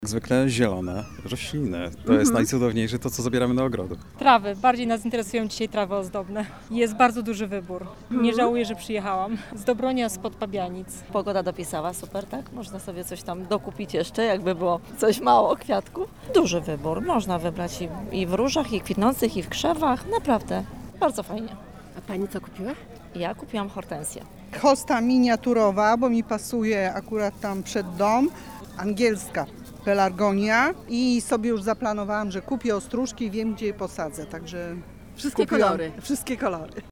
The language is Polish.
Jak zwykle zielone rośliny. To jest najcudowniejsze to, co zabieramy do ogrodu. Trawy. Bardziej nas interesują dzisiaj trawy ozdobne. Jest bardzo duży wybór. Nie żałuję, że przyjechałam. Z Dobronia spod Pabianic. Pogoda dopisała, super, tak? Można sobie coś tam dokupić jeszcze, jakby było coś mało kwiatków. Duży wybór. Można wybrać i w różach, i kwitnących, i w krzewach. Naprawdę, bardzo fajnie. A Pani co kupiła? Ja kupiłam hortensję. Hosta miniaturowa, bo mi pasuje akurat tam przed dom. Angielska pelargonia i sobie już zaplanowałam, że kupię ostróżki i wiem, gdzie je posadzę. Także Wszystkie kupiłam kolory. Wszystkie kolory.